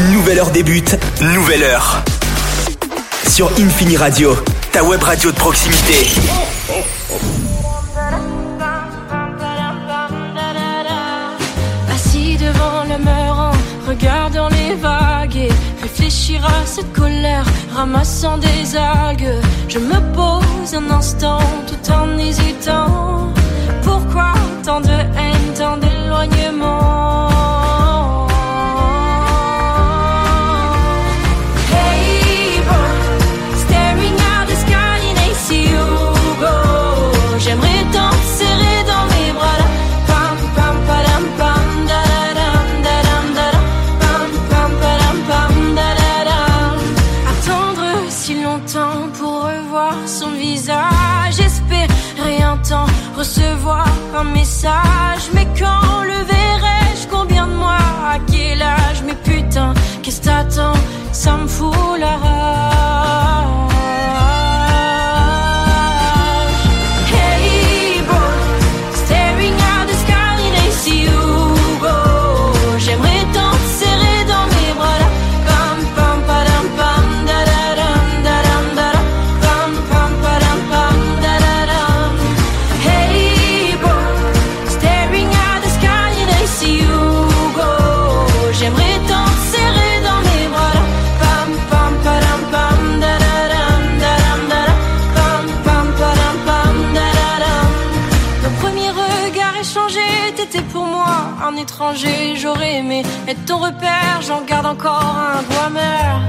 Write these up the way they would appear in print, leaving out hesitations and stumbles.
Une nouvelle heure débute, nouvelle heure. Sur Infini Radio, ta web radio de proximité. Assis devant le mur, regardant les vagues et réfléchir à cette colère, ramassant des algues. Je me pose un instant tout en hésitant. Pourquoi tant de haine, tant d'éloignement? Hey boy, staring at the sky and I see you go. J'aimerais t'en serrer dans mes bras là. Pam pam padam pam da da dam da dam da da. Pam pam padam pam da da dam. Attendre si longtemps pour revoir son visage, espérer un temps recevoir un message. Mais quand le verrai-je, combien de mois, à quel âge? Mais putain, qu'est-ce t'attends? Ça me fout la rage. Hey boy, staring at the sky and I see you go. J'aimerais t'en serrer dans mes bras là. Pam pam padam pam da da dam da dam da da. Pam pam padam pam da da dam. Hey boy, staring at the sky and I see you go. J'aimerais t'en serrer dans mes bras là. Pam pam padam pam da da dam da dam da da. Pam pam padam pam da da dam. Nos premiers regards échangés, t'étais pour moi un étranger. J'aurais aimé être ton repère, j'en garde encore un goût amer.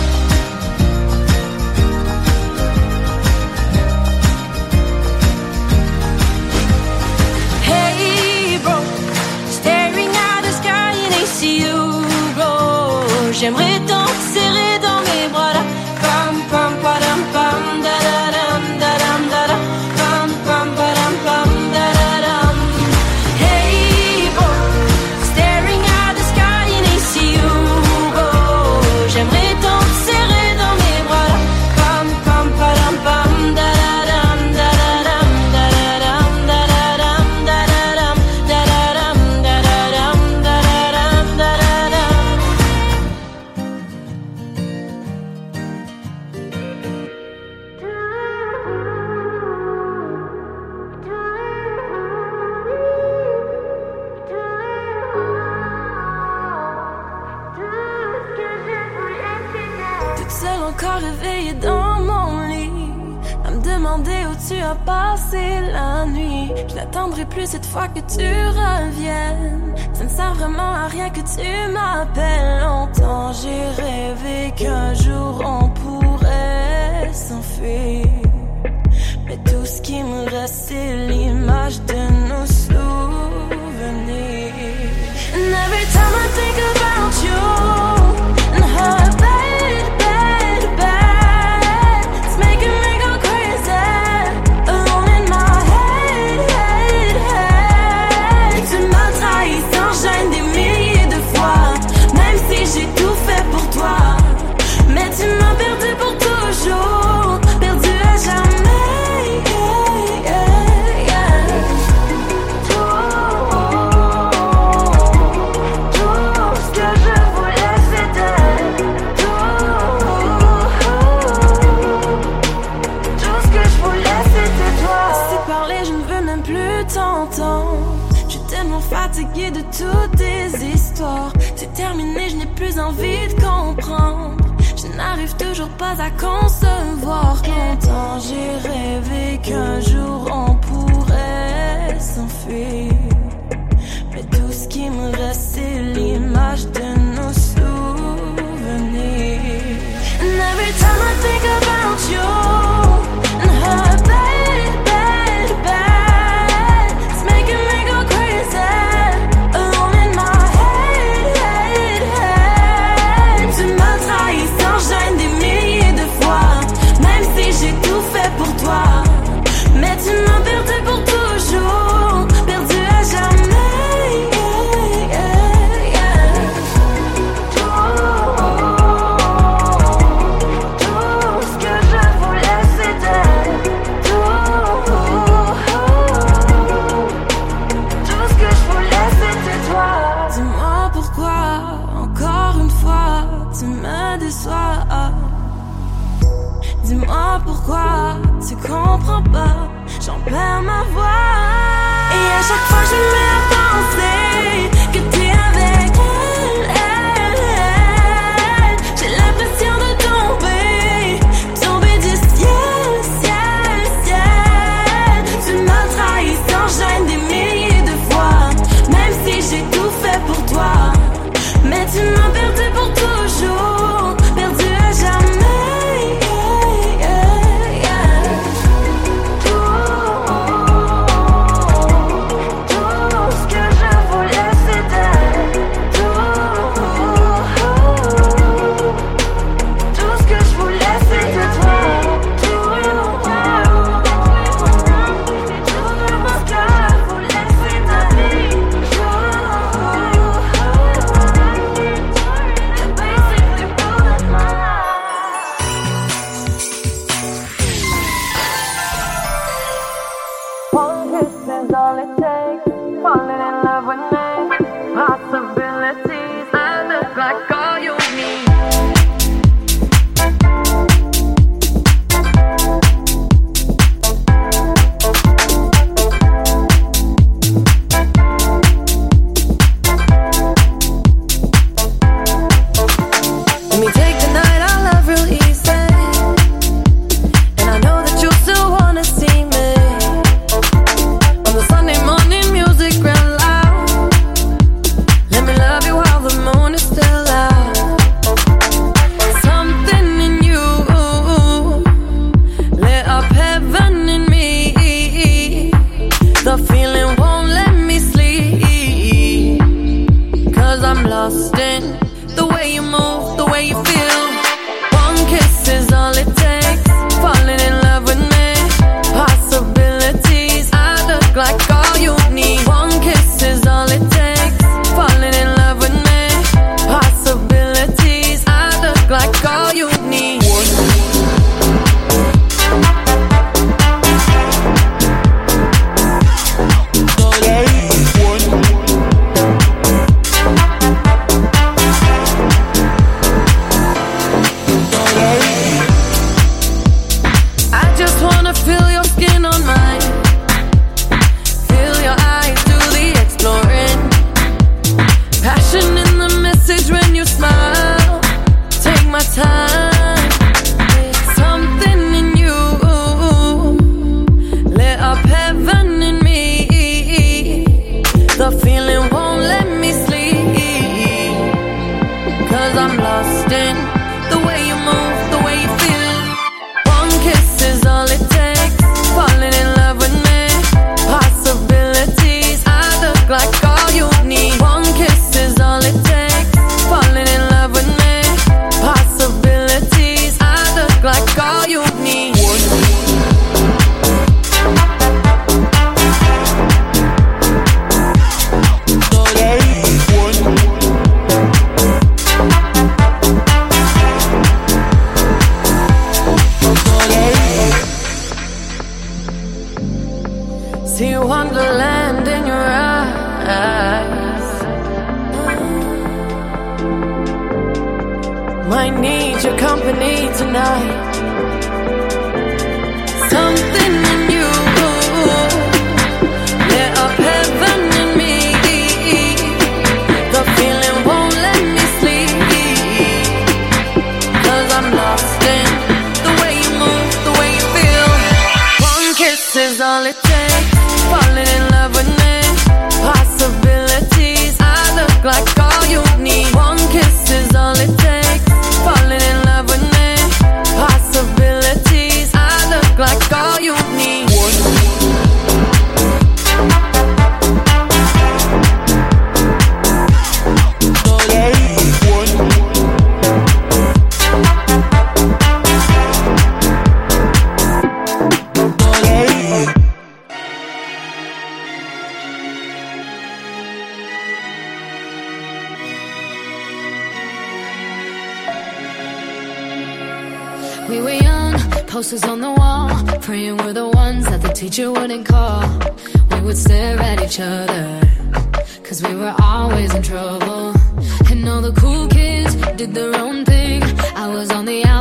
Hey bro, staring at the sky and I see you go. J'aimerais t'en serrer dans mes bras là. Pam pam padam pam da da dam da dam da da. Pam pam padam pam da da dam. Hey bro, staring at the sky and I see you go. J'aimerais t'en serrer dans mes bras là. Pam pam padam pam da da dam da da dam da da dam da da dam da da dam da da dam da da dam da da dam da da dam. Toute seule encore réveillée dans mon lit, à me demander où tu as passé la nuit. Je n'attendrai plus cette fois que tu reviennes. Ça ne sert vraiment à rien que tu m'appelles. Longtemps j'ai rêvé qu'un jour on pourrait s'enfuir, mais tout ce qui me reste c'est l'image de nos souvenirs. And every time I think about you and her, bad, bad, bad, it's making me go crazy. Alone in my head, head, head. Tu m'as trahi sans gêne des milliers de fois, même si j'ai tout fait pour toi. Mais tu m'as perdu pour toujours, perdu à jamais. Yeah, yeah, yeah. Tout ce que je voulais c'était tout ce que je voulais c'était toi. Assez parlé, je ne veux même plus t'entendre. Je suis tellement fatiguée de toutes tes histoires. C'est terminé, je n'ai plus envie de comprendre. Je n'arrive toujours pas à concevoir. Longtemps j'ai rêvé qu'un jour on pourrait s'enfuir, mais tout ce qui me reste c'est l'image de nos souvenirs. And every time I think about you and her, bad, bad, bad, it's making me go crazy. Alone in my head, head, head. Tu m'as trahi sans gêne des milliers de fois, même si j'ai tout fait pour toi. Mais tu m'as perdu pour toujours, perdu à jamais. Yeah, yeah, yeah. dis-moi pourquoi tu comprends pas, j'en perds ma voix. Et à chaque fois je me mets à penser que t'es avec elle. J'ai l'impression de tomber du ciel, ciel, ciel. Tu m'as trahi sans gêne des milliers de fois, même si j'ai tout fait pour toi. Mais tu m'as perdu pour toujours, perdu à jamais. We were young, posters on the wall, praying we're the ones that the teacher wouldn't call. We would stare at each other, cause we were always in trouble. And all the cool kids did their own thing. I was on the outside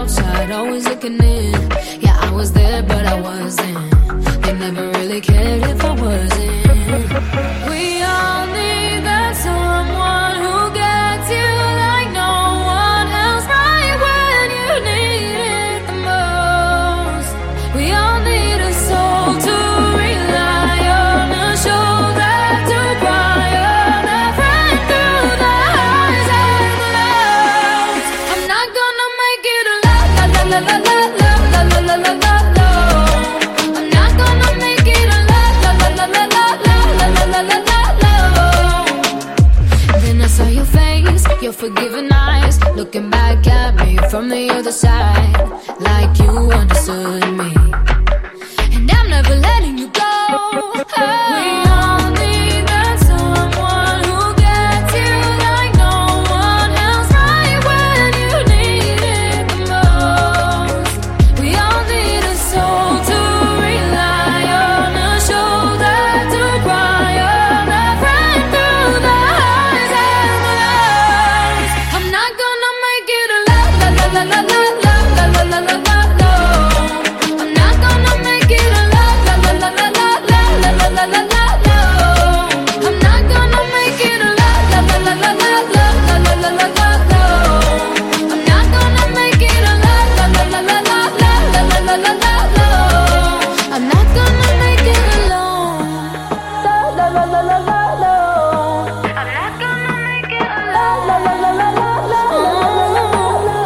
but always looking in. Yeah, I was there, but I wasn't. They never really cared if I wasn't. We all need that someone who gets you like no one else, right when you need it the most. We all need a soul to rely on, a shoulder to cry on, a friend through the highs and the lows. I'm not gonna make it a la la la la la la la la la la la la. I'm not gonna make it a la la la la la la la la la la la. Then I saw your face, your forgiving eyes, looking back at me from the other side, like you understood me. And I'm never letting you go. We all need that someone who gets you like no one else, right when you need it the most. We all need a soul to rely on, a shoulder to cry on, a friend through the highs and the lows. I'm not gonna make it a la la la la la la la la la la la la. I'm not gonna make it a la la la la la la la la la la la la. I'm not gonna make it a la la la la la la la la la la la la. I'm not gonna make it a la la la la la la la la la la la la. I'm not gonna make it alone. La la la la la la la. I'm not gonna make it alone. La la la la la la la.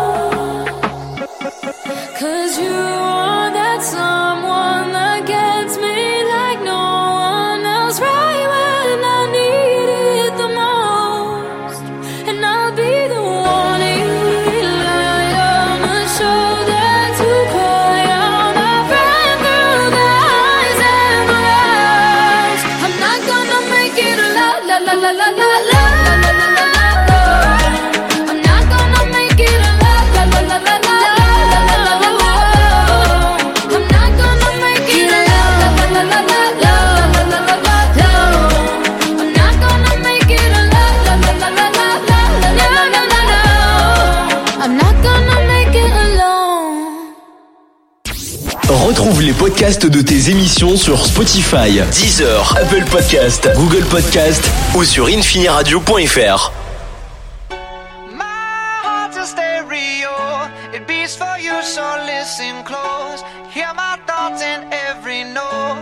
'Cause you are that someone that gets me like no one else, right when I need it the most. And I'll be the one you rely on, a shoulder to cry on, a friend through the highs and the lows. I'm not gonna make it a la la la la la la la la la la la la. I'm not gonna make it a la la la la la la la la la la la. I'm not gonna make it a la la la la la la la la la la la. I'm not gonna make it a la la la la la la la la la la la. I'm not gonna make it alone. Retrouve les podcasts de tes émissions sur Spotify, Deezer, Apple Podcast, Google Podcast ou sur infiniradio.fr. My heart's a stereo, it beats for you, so listen close. Hear my thoughts in every note.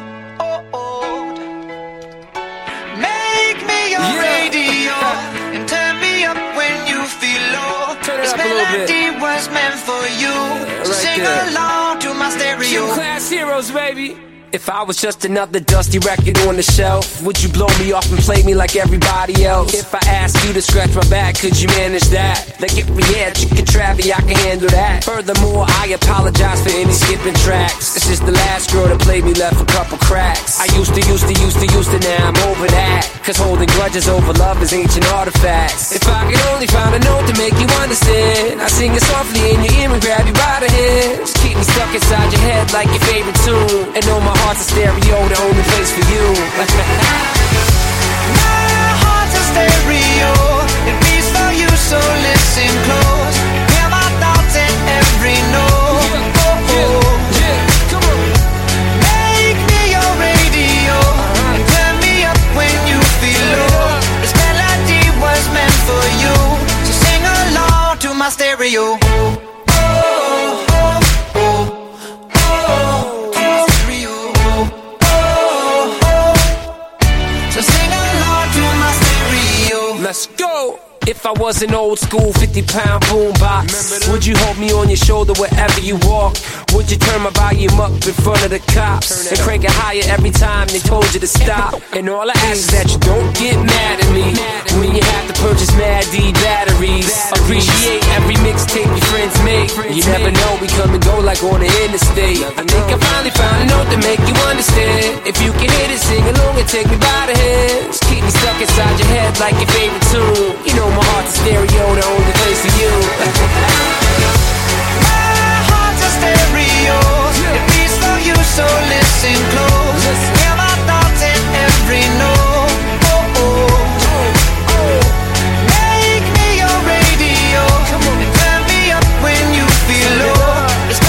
Make me your radio and turn me up when you feel low. This melody was meant for you, so sing along to my stereo. Class heroes, baby. If I was just another dusty record on the shelf, would you blow me off and play me like everybody else? If I asked you to scratch my back, could you manage that? Like if we had chicken Travie, I can handle that. Furthermore, I apologize for any skipping tracks. This is the last girl that played me, left a couple cracks. I used to, now I'm over that. Cause holding grudges over love is ancient artifacts. If I could only find a note to make you understand, I sing it softly in your ear and grab you by the hand. Just keep me stuck inside your head like your favorite tune. And know my heart's a stereo, the only place for you. My heart's a stereo, it beats for you, so listen close. Hear my thoughts in every note. Come on. Make me your radio and turn me up when you feel low. This melody was meant for you, so sing along to my stereo. Let's go! If I was an old school 50-pound boombox, would you hold me on your shoulder wherever you walk? Would you turn my volume up in front of the cops and crank it higher every time they told you to stop? And all I ask is that you don't get mad at me when you have to purchase Mad D batteries. Appreciate every mixtape your friends make. You never know, we come and go like on the interstate. I think I finally found a note to make you understand. If you can hit it, sing along and take me by the hands. Keep me stuck inside your head like your favorite tune. You know my heart's a stereo, the only place for you. My heart's a stereo, it beats for you, so listen close. Hear my thoughts in every note. Make me your radio and turn me up when you feel low. This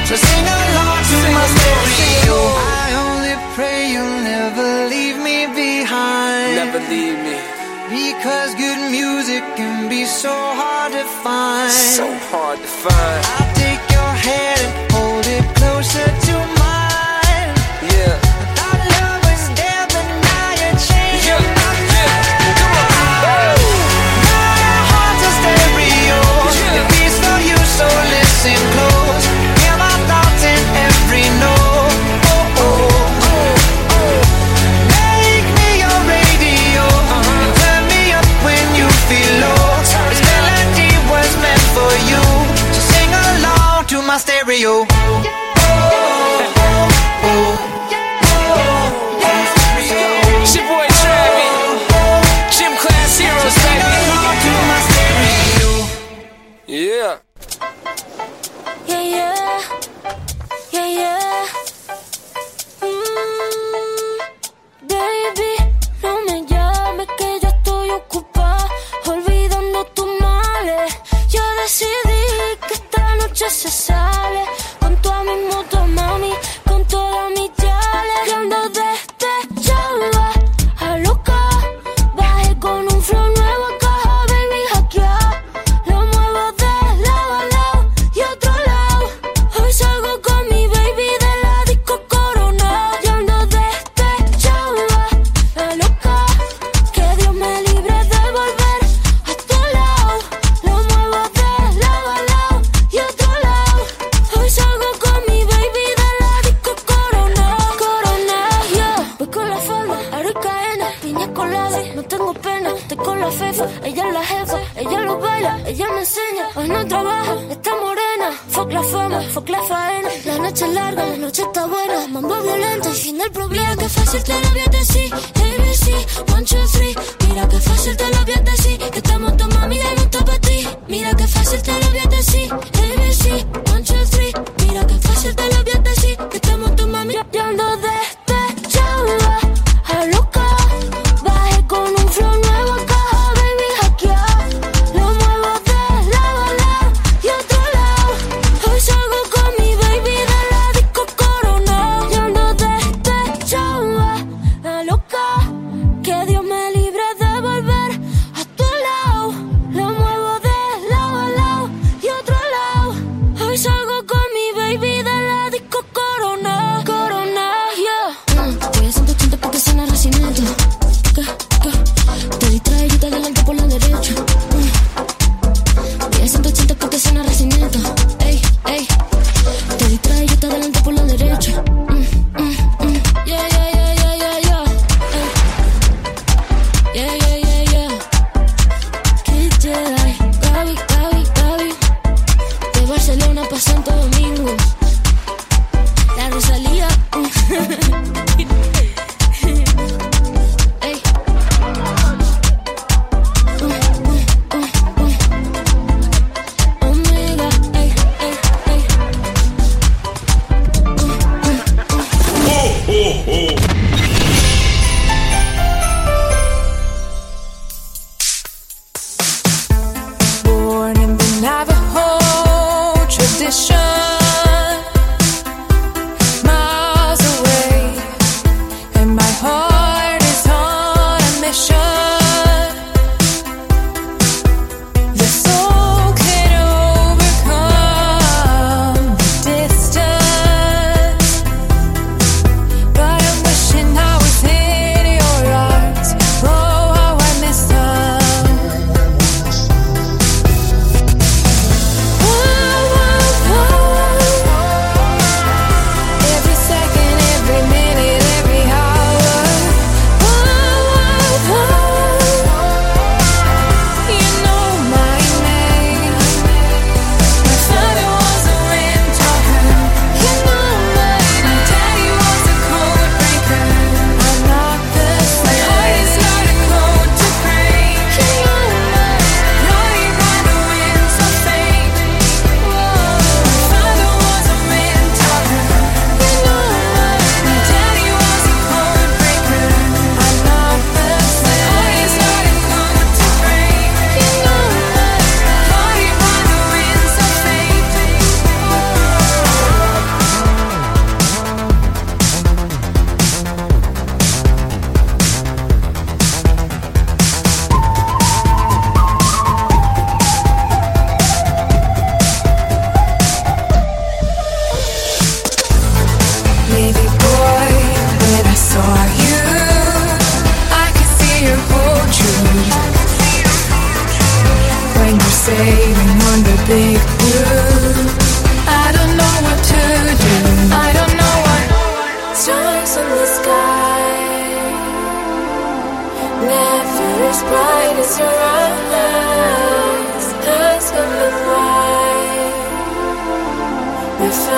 So sing along to my stereo. I only pray you'll never leave me behind. Never leave me. Because good music can be so hard to find. So hard to find. I'll take your hand and hold it closer to mine. Yeah. Our love was there, but now you're changing my mind. Come on. My heart's a stereo. It beats for you, so listen close. Hear my thoughts in every note. Oh, oh, oh, oh. Make me your radio. And turn me up when you feel low. This melody was meant for you. So sing along to my stereo. It's your boy Travi. Gym Class Heroes, baby. Yeah. Yeah, yeah. Yeah, yeah. Baby, no me llames que ya estoy ocupada, olvidando tus males. Yo decidí que esta noche se sale con todas mis motos, mami, con todas mis chales. Y ando despechada, a loca. Bajé con un flow nuevo a caja, baby, hackeado. Lo muevo de lado a lado y otro lado. Hoy salgo con mi baby de la disco Corona. Y ando despechada, a loca. Que Dios me libre de volver a tu lado. Lo muevo de lado a lado y otro lado. Hoy salgo con mi baby de la disco Corona. Corona, yeah. Voy con la falda, aro y cadena, piña colada, no tengo pena. Estoy con la fefa, ella es la jefa, ella lo baila, ella me enseña. Hoy no trabaja, está morena. Fuck la fama, fuck la faena. La noche es larga, la noche está buena. Mambo violento y fin del problema. Mira que fácil te lo voy a decir. ABC, 1, 2, 3. Mira que fácil te lo voy a decir. Que estamos tu mami ya no está para ti. Mira que fácil te lo voy a decir. ABC, 1, 2, 3. Mira que fácil te lo voy a decir. Que estamos tu mami ya ando despechada, a loca. Bajé con un flow nuevo a caja, baby, hackeado. Lo muevo de lado a lado y otro lado. Hoy salgo con mi baby de la disco Corona. Y ando despechada, a loca. Que Dios me libre de volver a tu lado. Lo muevo de lado a lado y otro lado.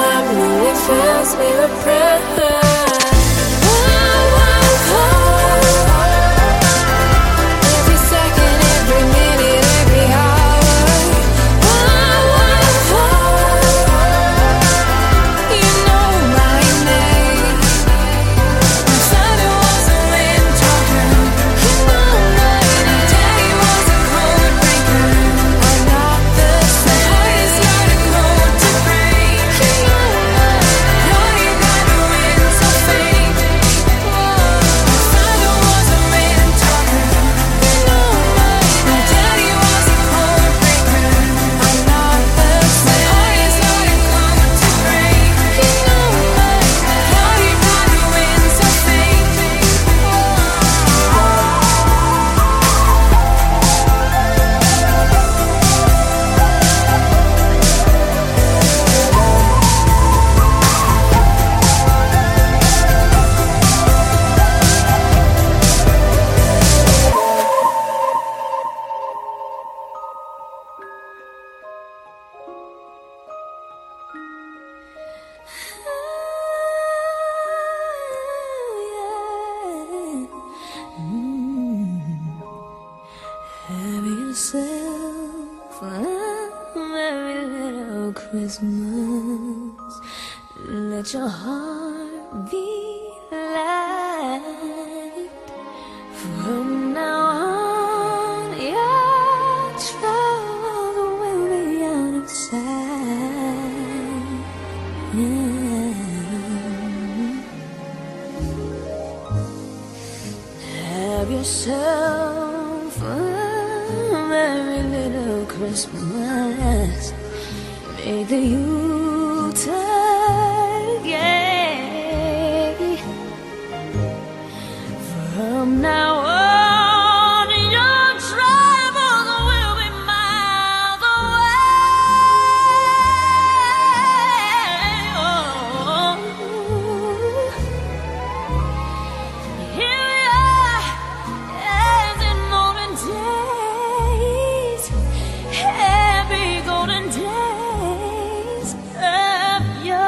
love me, it fills me with pride. Every second, every minute, every hour. You know my name. I thought it was a wind talker. You know my name. Daddy was a cold breaker. I'm not the same. Heart is not a code to break. You know my name. No, you got the wind so fake. I thought it was a wind talker. You know my name. Daddy was a cold breaker. I'm not the same. Heart is not a code to break. You know my name. No, you got the wind so fake. Have yourself a merry little Christmas. Let your heart be light. From now on, your troubles will be out of sight. Have yourself a merry little Christmas. Make the Yuletide gay. From now on, your troubles will be miles away. Here we are, as in olden days, happy golden days of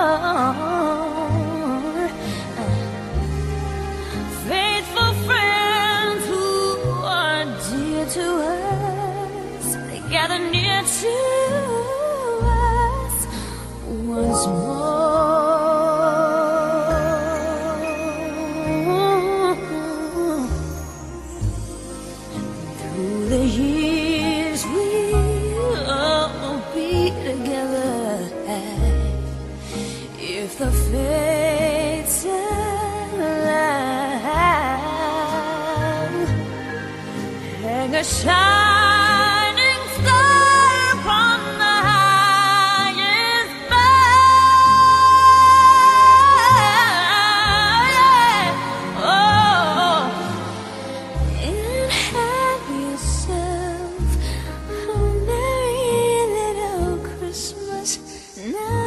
yore. Faithful friends who are dear to us, they gather near to us once more. Through the years we'll all be together. If the fates allow, hang a shining star upon the highest bough. Oh, and have yourself a merry little Christmas now.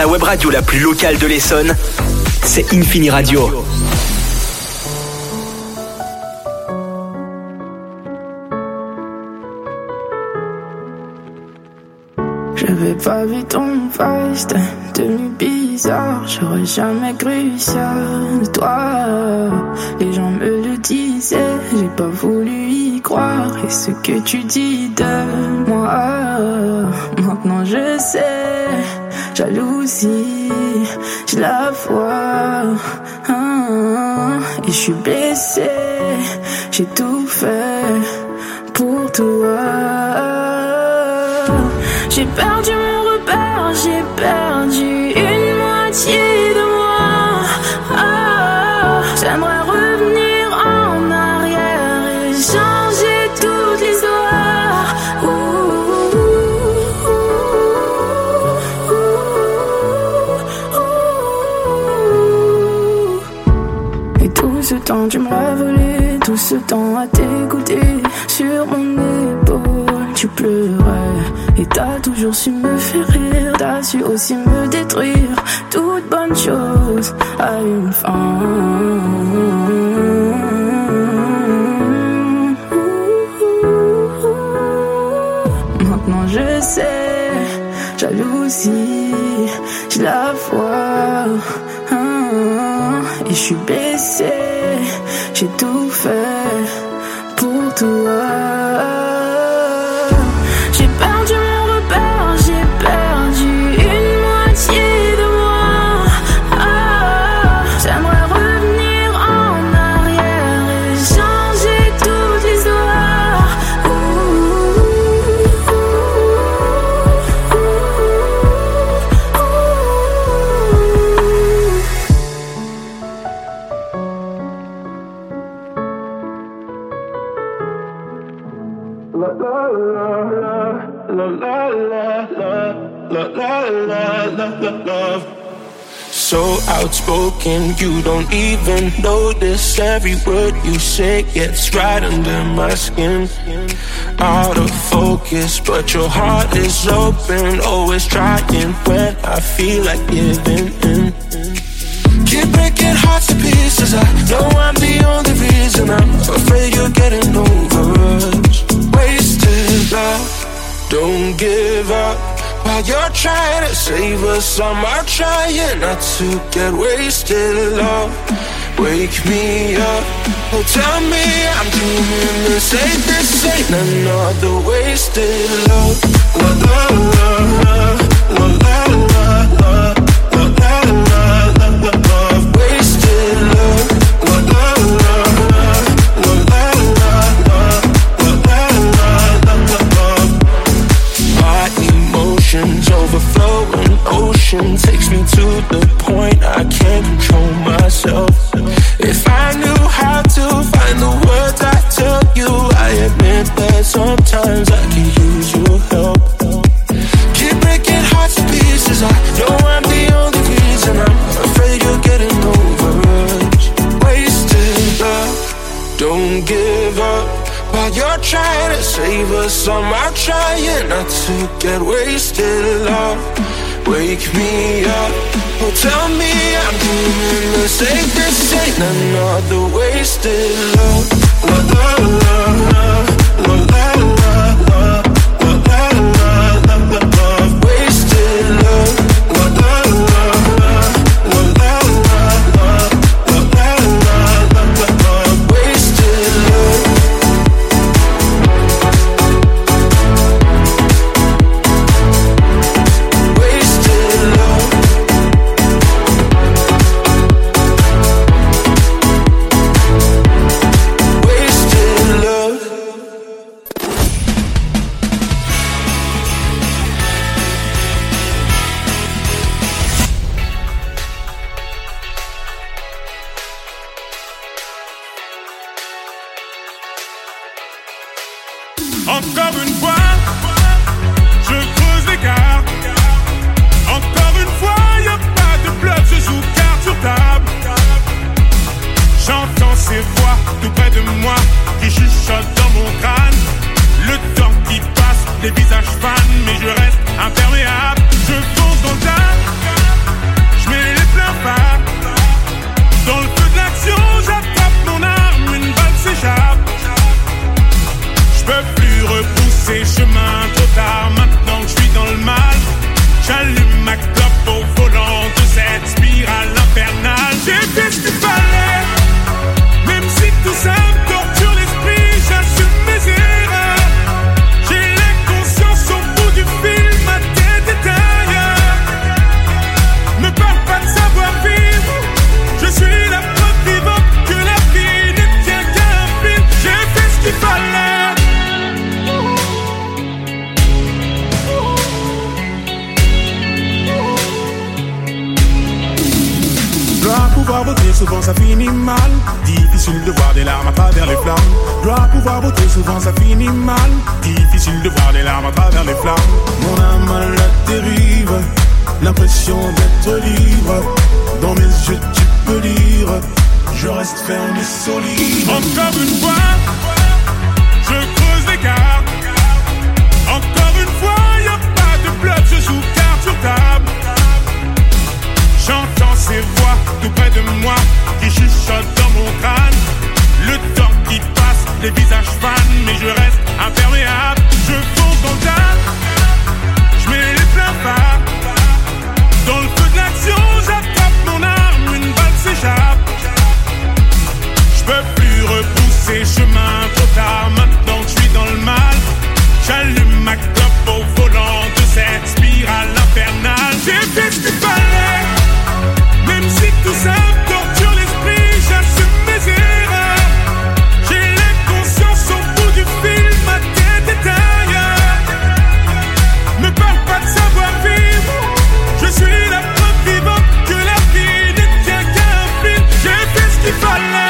La web radio la plus locale de l'Essonne, c'est Infini Radio. J'avais pas vu ton face, t'es devenu bizarre. J'aurais jamais cru ça de toi. Les gens me le disaient, j'ai pas voulu y croire. Et ce que tu dis de moi, maintenant je sais. Jalousie, j'ai la foi, et je suis blessé. J'ai tout fait pour toi. J'ai perdu mon repère, j'ai perdu une moitié de moi. J'aimerais revenir en arrière et changer toute l'histoire. Et tout ce temps tu m'as volé, tout ce temps à t'écouter. Sur mon épaule tu pleurais et t'as toujours su me faire rire. T'as su aussi me détruire. Toute bonne chose a une fin. Maintenant je sais, jalousie, j'ai la foi, et je suis blessé. J'ai tout fait pour toi. J'ai perdu mon repère, j'ai perdu une moitié de moi. J'aimerais revenir en arrière et changer toute l'histoire. Love. So outspoken, you don't even notice. Every word you say gets right under my skin. Out of focus, but your heart is open. Always trying when I feel like giving in. Keep breaking hearts to pieces. I know I'm the only reason. I'm afraid you're getting over us. Wasted love, don't give up. While you're trying to save us, I'm trying not to get wasted. Love, wake me up. Oh, tell me I'm doing this. This ain't another wasted love. La la la la la la la la la la la. Wasted love. La la la la la la la la la. My emotions overflowing, ocean takes me to the point I can't control myself. If I knew how to find the words I tell you, I admit that sometimes I can use your help. Keep breaking hearts to pieces. I know I'm the only reason. I'm afraid you're getting over us. Wasted love, don't give up. While you're trying to save us, I'm trying not to get wasted. Love, wake me up. Oh, tell me I'm doing the same. This ain't another wasted love. La la la la la la la la la la. Wasted love. La la la la la la la la la. Wasted love. Encore une fois, je creuse l'écart. Encore une fois, y'a pas de bluff, je joue carte sur table. J'entends ces voix tout près de moi qui chuchotent dans mon crâne. Le temps qui passe, les visages fanent, mais je reste imperméable. Je fonce dans le tas, souvent ça finit mal. Difficile de voir des larmes à travers les flammes. Dois pouvoir voter, souvent ça finit mal. Difficile de voir des larmes à travers les flammes. Mon âme à la dérive, l'impression d'être libre. Dans mes yeux tu peux lire, je reste ferme et solide. Encore une fois, je creuse l'écart. Encore une fois, y'a pas de bluff, je joue carte sur table. J'entends ces voix tout près de moi qui chuchotent dans mon crâne. Le temps qui passe, les visages fanent, mais je reste imperméable. Je fonce dans le tas, je mets les pleins phares. Dans le feu de l'action, j'attrape mon arme, une balle s'échappe. Je peux plus repousser chemin trop tard, maintenant que je suis dans le mal. J'allume ma clope au volant de cette spirale infernale. J'ai fait ce qu'il fallait, même si tout ça me torture l'esprit, j'assume mes erreurs. J'ai l'inconscience au bout du fil, ma tête est ailleurs. Me parle pas de savoir vivre, je suis la preuve vivante que la vie ne tient qu'à un fil. J'ai fait ce qu'il fallait.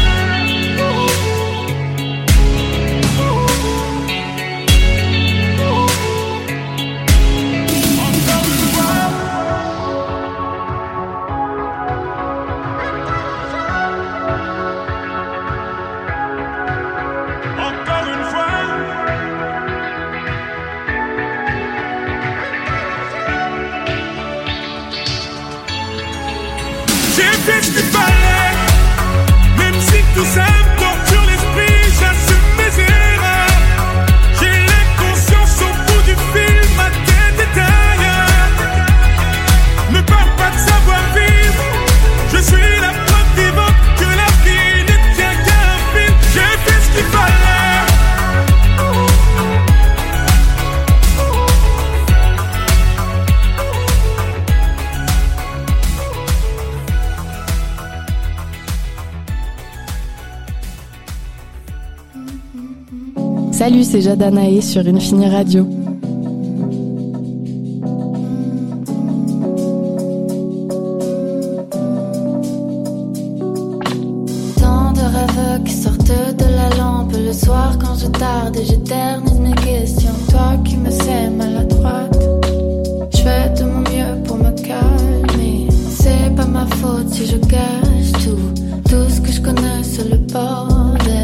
J'ai fait ce qu'il fallait, même si tout ça me torture l'esprit, j'assume mes erreurs. J'ai l'inconscience au bout du fil, ma tête est ailleurs. Me parle pas de savoir vivre, je suis la preuve vivante que la vie ne tient qu'à un fil. J'ai fait ce qu'il fallait. Salut, c'est Jade Anaé sur Infini Radio. Tant de rêves qui sortent de la lampe le soir quand je tarde et j'éternise mes questions. Toi qui me sais maladroite, je fais de mon mieux pour me calmer. C'est pas ma faute si je gâche tout ce que je connais c'est le bordel.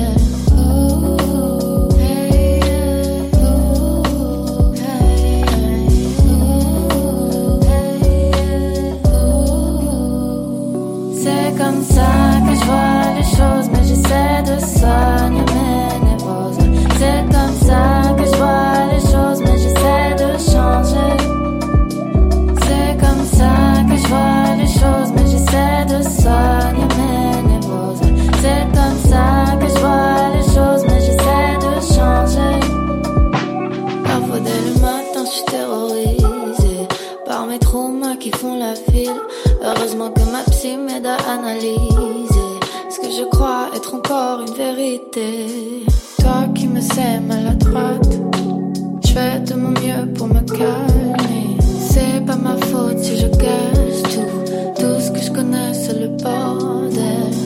Comme ça que je vois les choses, mais j'essaie de soigner mes névroses. C'est comme ça que je vois les choses, mais j'essaie de changer. C'est comme ça que je vois les choses, mais j'essaie de soigner mes névroses. C'est comme ça que je vois les choses, mais j'essaie de changer. Parfois dès le matin je suis terrorisée par mes traumas qui font la file. Heureusement que ma psy m'aide à analyser ce que je crois être encore une vérité. Toi qui me sais maladroite, je fais de mon mieux pour me calmer. C'est pas ma faute si je gâche tout ce que je connais c'est le bordel.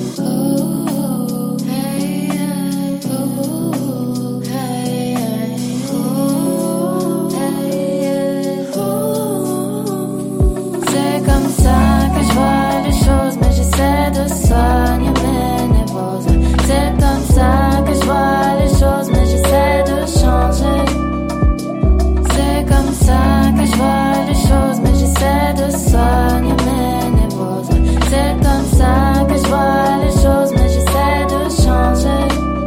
Je vois les choses mais j'essaie de soigner mes névroses. C'est comme ça que je vois les choses mais j'essaie de changer. C'est comme ça que je vois les choses mais j'essaie de soigner mes névroses. C'est comme ça que je vois les choses mais j'essaie de changer.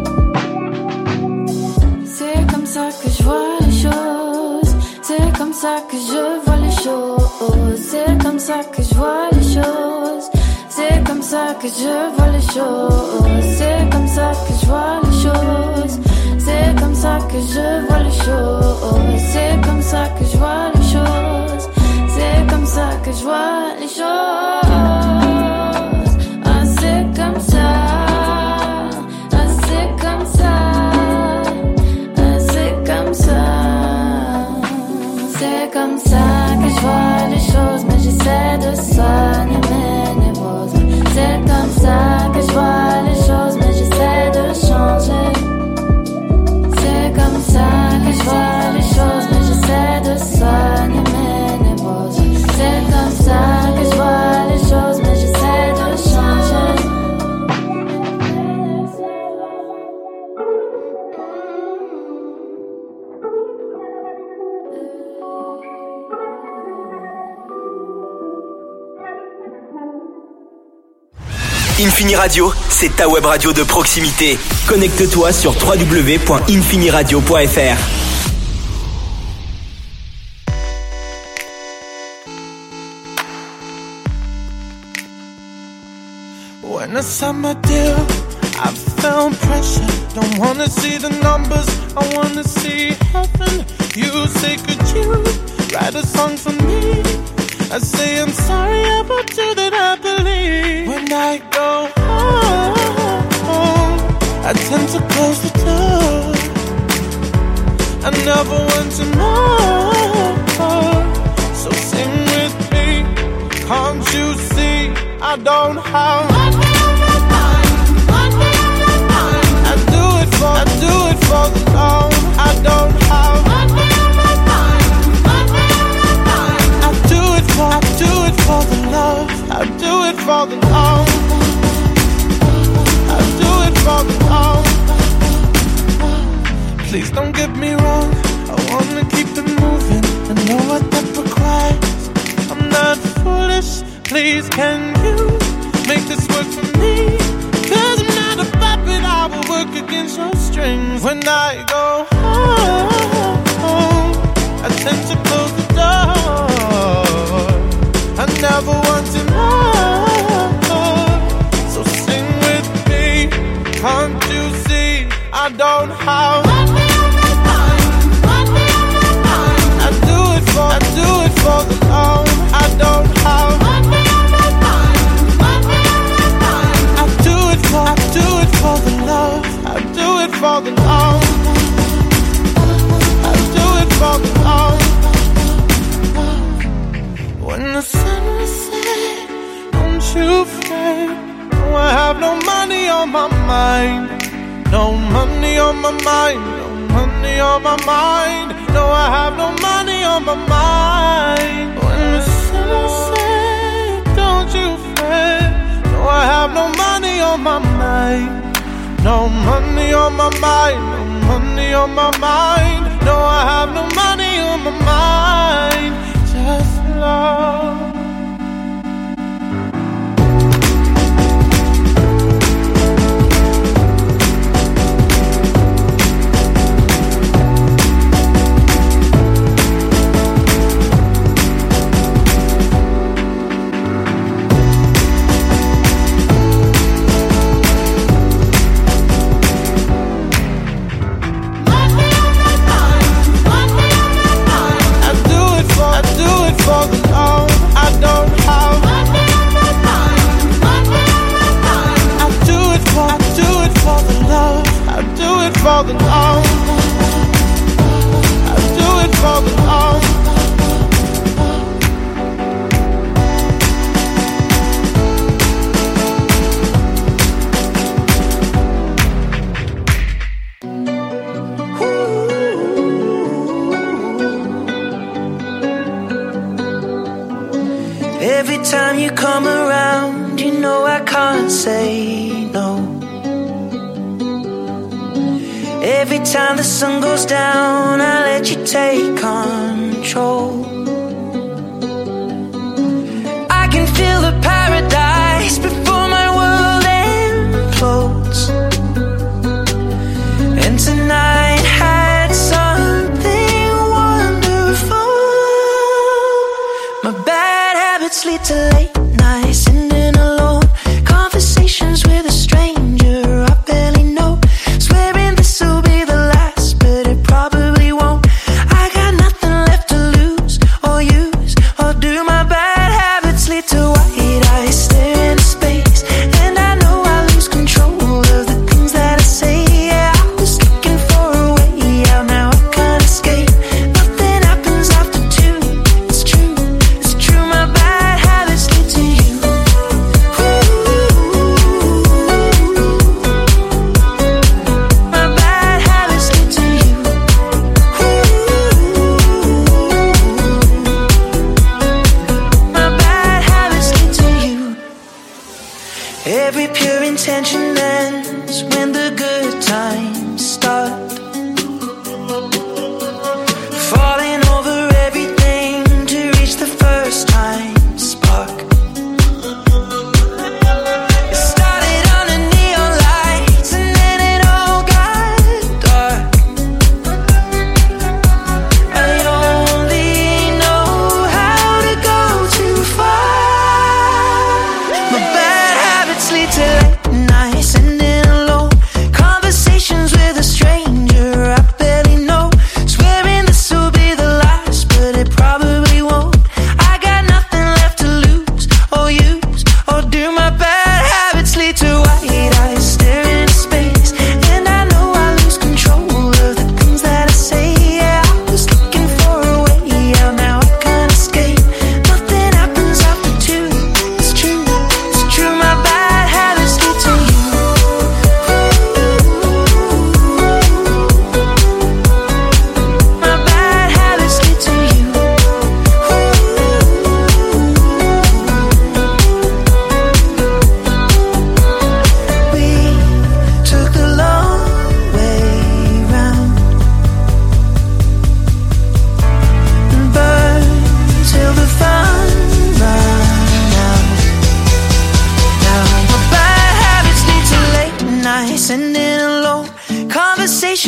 C'est comme ça que je vois les choses. C'est comme ça que je vois les choses. C'est comme ça que je vois les choses. C'est comme ça que je vois les choses. C'est comme ça que je vois les choses. C'est comme ça que je vois les choses. C'est comme ça que je vois les choses. C'est comme ça que je vois les choses. Ah c'est comme ça. Ah c'est comme ça. Ah c'est comme ça. C'est comme ça que je vois les choses, mais j'essaie de soigner mes névroses. C'est comme ça Infini Radio, c'est ta web radio de proximité. Connecte-toi sur www.infiniradio.fr. When I signed my deal, I felt pressure. Don't wanna see the numbers, I wanna see heaven. You say, could you write a song for me? I say, I'm sorry about you that I believe. When I go home, I tend to close the door. I never want to know. So sing with me, can't you see I don't have one day on my mind, one day on my mind. I do it for the love. I don't have one day on my mind, one day on my mind. I do it for the love. I do it for the love. I do it for the love. Please don't get me wrong, I wanna keep it moving. I know what that requires. I'm not foolish. Please, can you make this work for me? 'Cause I'm not a puppet, I will work against your strings. When I go home, I tend to close the door. I never want to know. So sing with me, can't you see I don't have one day on my mind, one day on my mind. I do it for the love. I don't have one day on my mind, one day on my mind. I do it for the love. I do it for the love. I do it for the love. When the sun was set, don't you fret. No, I have no money on my mind. No money on my mind. No money on my mind. No, I have no money on my mind. When the sun was set, don't you fret. No, I have no money on my mind. No money on my mind. No money on my mind. No, I have no money on my mind. Just love. For the love, I don't have one day on my mind, one day on my mind. I do it for the love. I do it for the love. I do it for the love. Every time you come around, you know I can't say no. Every time the sun goes down, I let you take control. I can feel the paradise before my world implodes. And tonight had something wonderful. My bad habits lead to late nights, sitting alone. Conversations with a stranger I barely know. Swearing this'll be the last, but it probably won't. I got nothing left to lose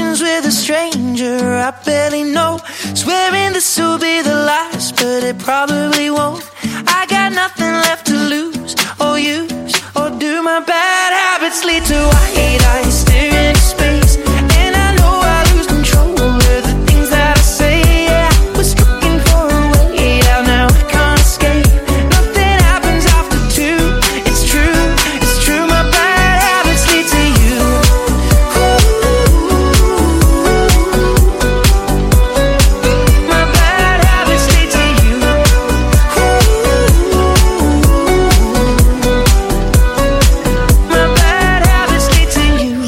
conversations with a stranger I barely know. Swearing this will be the last, but it probably won't. I got nothing left to lose or use, or do my bad habits lead to white eyes staring into space? And I know I lose control of the things that I say. Yeah, I was looking for a way out, now I can't escape. Nothing happens after two, it's true, my bad habits lead to you. My bad habits lead to you. My bad habits lead to you.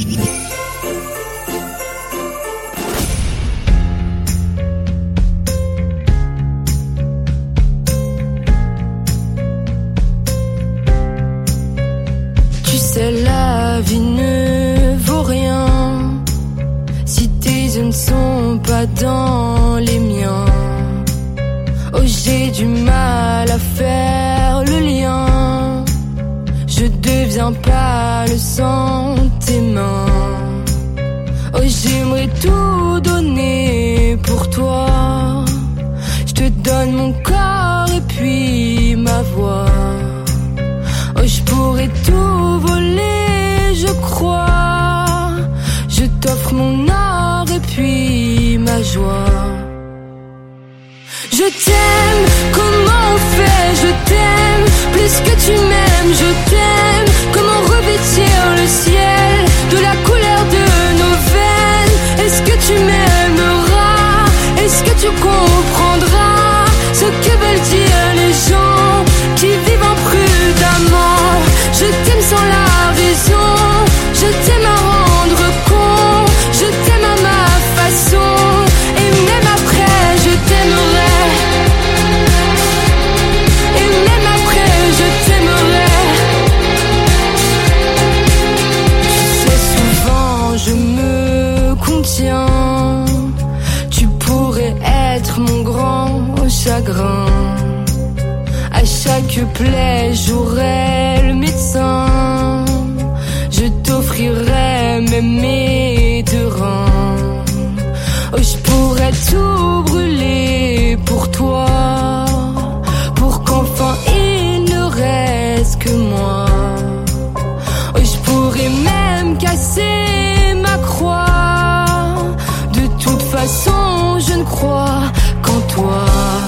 Tu sais, la vie ne vaut rien si tes yeux ne sont pas dans les miens. Oh, j'ai du mal à faire le lien. Je deviens pâle sans tes mains. Oh, j'aimerais tout donner pour toi. Je te donne mon corps et puis ma voix. Oh, je pourrais tout voler, je crois. Je t'offre mon or et puis ma joie. Je t'aime, comment on fait? Je t'aime, plus que tu m'aimes, je t'aime. Comment revêtir le ciel de la couleur de nos veines? Est-ce que tu m'aimeras? Est-ce que tu comprendras ce que veulent dire les gens qui vivent imprudemment? Je t'aime sans la raison, je t'aime à rendre compte, je t'aime à ma façon, et même après je t'aimerai, et même après je t'aimerai. Tu sais, souvent je me contiens, tu pourrais être mon grand chagrin. À chaque plaie, j'aurai le médecin. Je t'offrirai même mes deux reins. Oh, je pourrais tout brûler pour toi, pour qu'enfin il ne reste que moi. Oh, je pourrais même casser ma croix. De toute façon, je ne crois qu'en toi.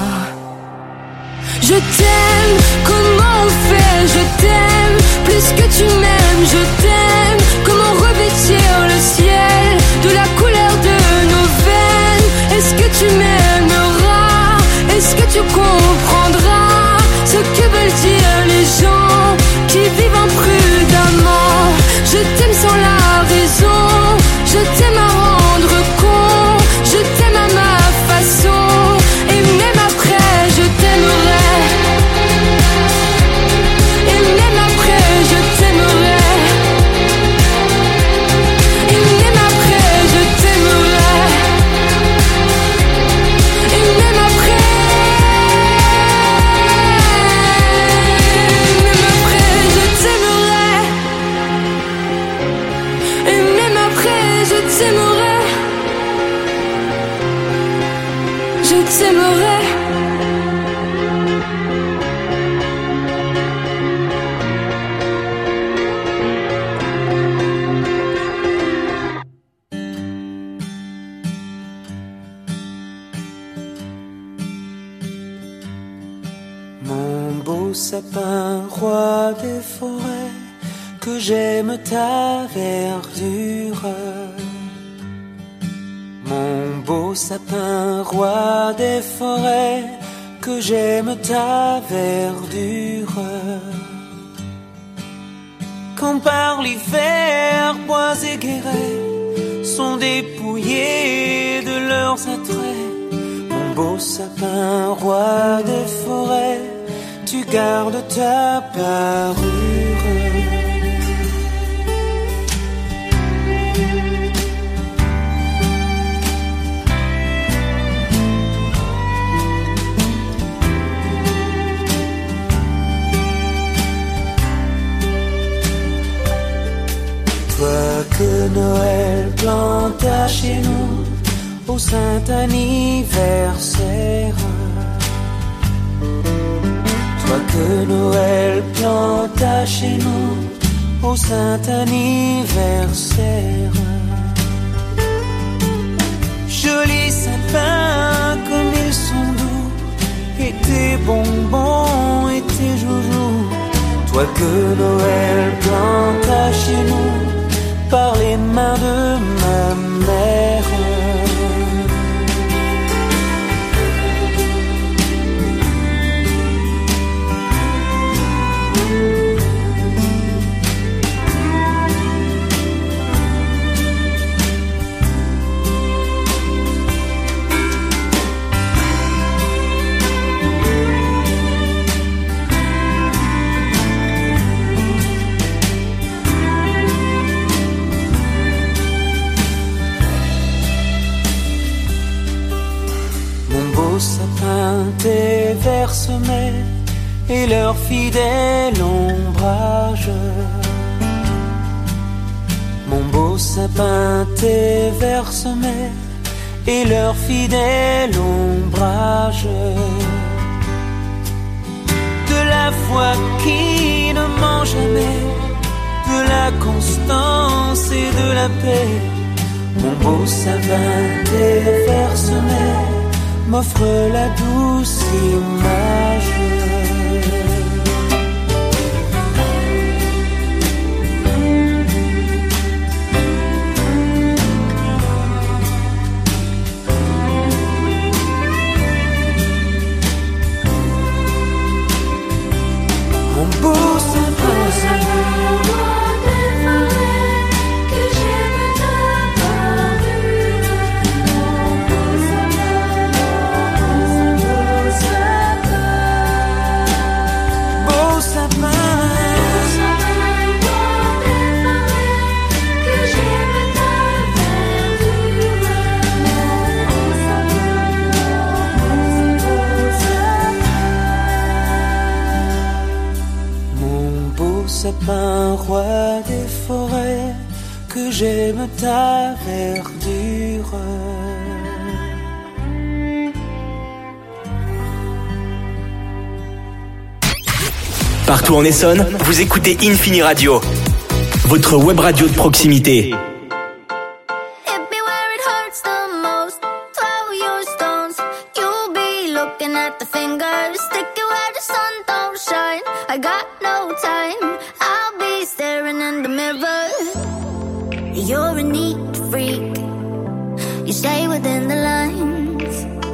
Je t'aime, comment on fait? Je t'aime, plus que tu m'aimes, je t'aime. Comment revêtir le ciel de la couleur de nos veines? Est-ce que tu m'aimeras? Est-ce que tu comprendras ce que veulent dire les gens qui vivent imprudemment? Je t'aime sans la raison, je t'aime à rendre compte, je t'aime à ma façon, et même après je t'aimerai. Et même après je t'aimerai. Et même après je t'aimerai. Et même après. Même après je t'aimerai. Et même après je t'aimerai. Je t'aimerai. Mon beau sapin, roi des forêts, que j'aime ta verdure. Mon beau sapin, roi des forêts, que j'aime ta verdure. Quand par l'hiver, bois et guérets sont dépouillés de leurs attraits, mon beau sapin, roi des forêts, tu gardes ta parure. Toi que Noël plante planta chez nous au saint anniversaire. Toi que Noël planta chez nous au saint anniversaire. Jolis sapins comme ils sont doux, et tes bonbons et tes joujoux. Toi que Noël planta chez nous par les mains de ma mère. Tes versemets et leur fidèle ombrage. Mon beau sapin, tes versemets et leur fidèle ombrage. De la foi qui ne ment jamais, de la constance et de la paix. Mon beau sapin, tes versemets m'offre la douce image. Mon beau sapin, sapin, roi des forêts, que j'aime ta verdure. Partout en Essonne, vous écoutez Infini Radio, votre web radio de proximité. You're a neat freak. You stay within the lines.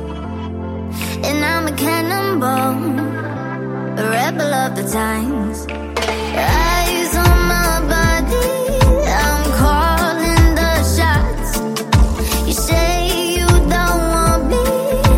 And I'm a cannonball, a rebel of the times. Eyes on my body, I'm calling the shots. You say you don't want me,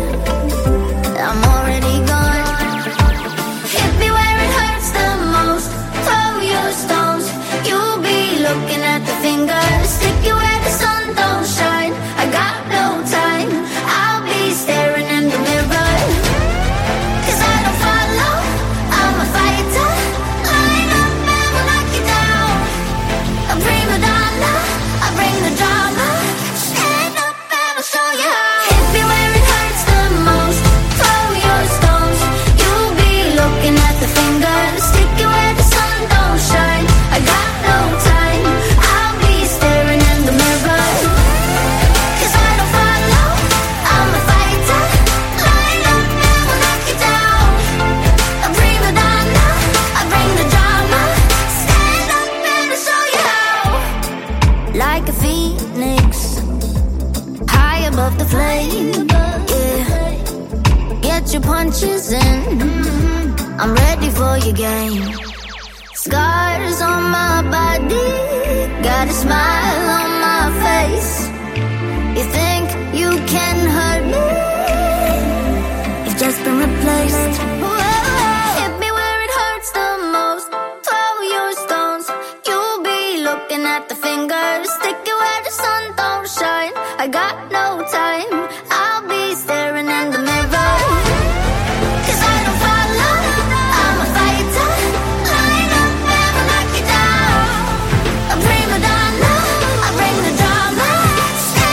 I'm already gone. Hit me where it hurts the most. Throw your stones. You'll be looking at the fingers. Stick you where the sun don't shine. I got no time. I'll be staring in the mirror. 'Cause I don't follow. I'm a fighter. Line up and we'll knock you down. A prima donna. I bring the drama. Stand up and I'll show you how. Hit me where it hurts the most. Throw your stones. You'll be looking at the fingers. Stick you where the sun don't shine. I got no time. I'll be staring in the mirror. 'Cause I don't follow. I'm a fighter. Line up and we'll knock you down. A prima donna. I bring the drama. Stand up and I'll show you how. Like a phoenix, high above the flame. Yeah. Get your punches in. I'm ready for your game. Scars on my body, got a smile on my face. You think you can hurt me? You've just been replaced. Hit me where it hurts the most. Throw your stones. You'll be looking at the fingers. Stick it where the sun don't shine. I got no time. I'll be staring in the mirror. 'Cause I don't follow. I'm a fighter. Line up and we'll knock you down. A prima donna. I bring the drama.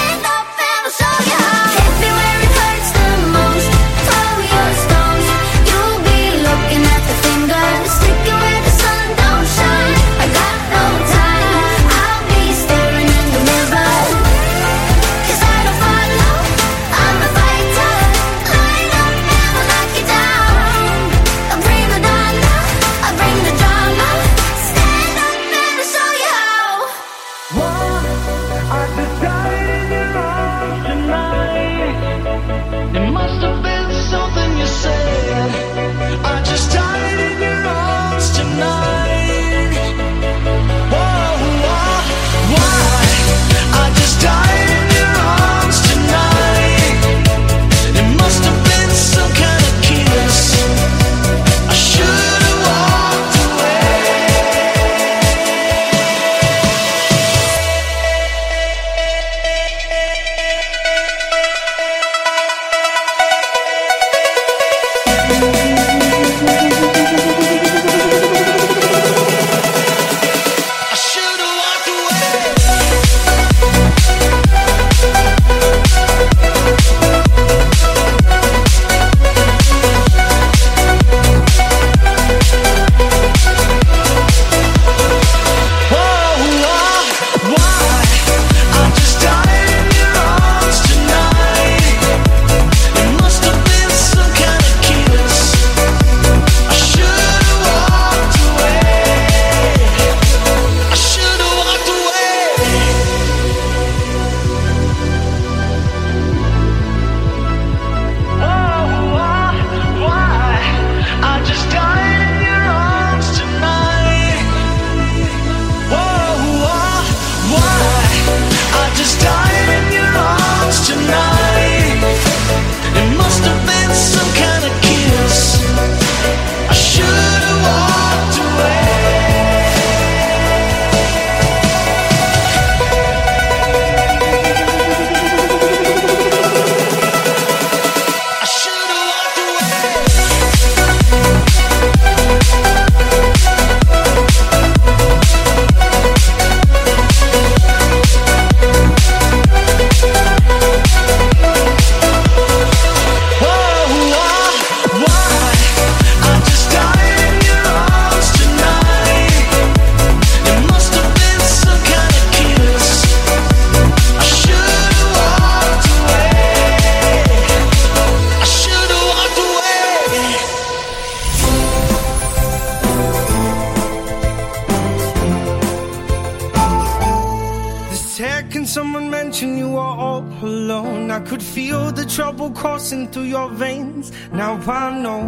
alone. I could feel the trouble coursing through your veins. Now I know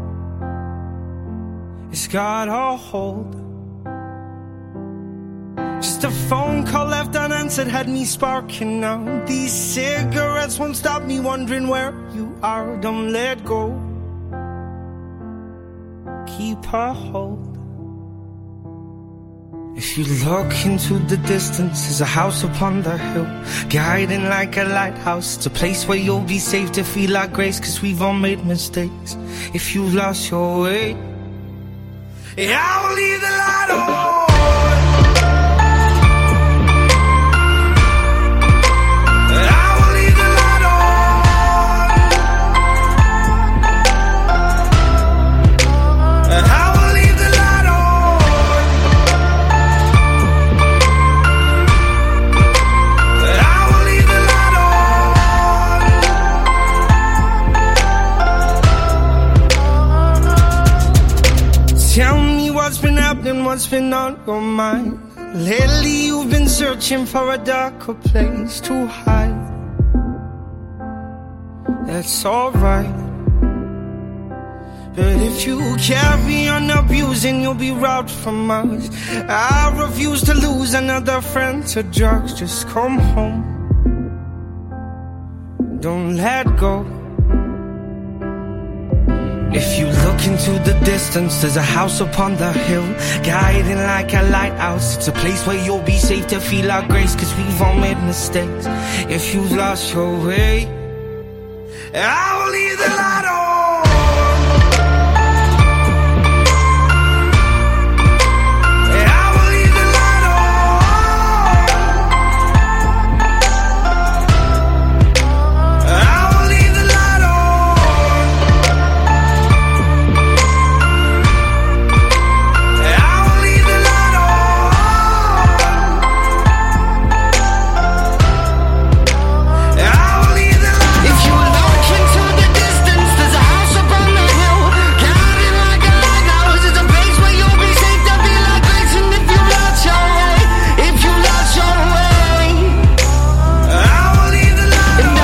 it's got a hold. Just a phone call left unanswered had me sparking now. These cigarettes won't stop me wondering where you are. Don't let go, keep a hold. If you look into the distance, there's a house upon the hill, guiding like a lighthouse. It's a place where you'll be safe to feel our grace, 'cause we've all made mistakes. If you've lost your way, I will leave the light on. What's been happening, what's been on your mind? Lately you've been searching for a darker place to hide. That's alright, but if you carry on abusing, you'll be robbed from us. I refuse to lose another friend to drugs. Just come home, don't let go. If you look into the distance, there's a house upon the hill, guiding like a lighthouse. It's a place where you'll be safe to feel our grace, 'cause we've all made mistakes. If you've lost your way, I will leave the light on.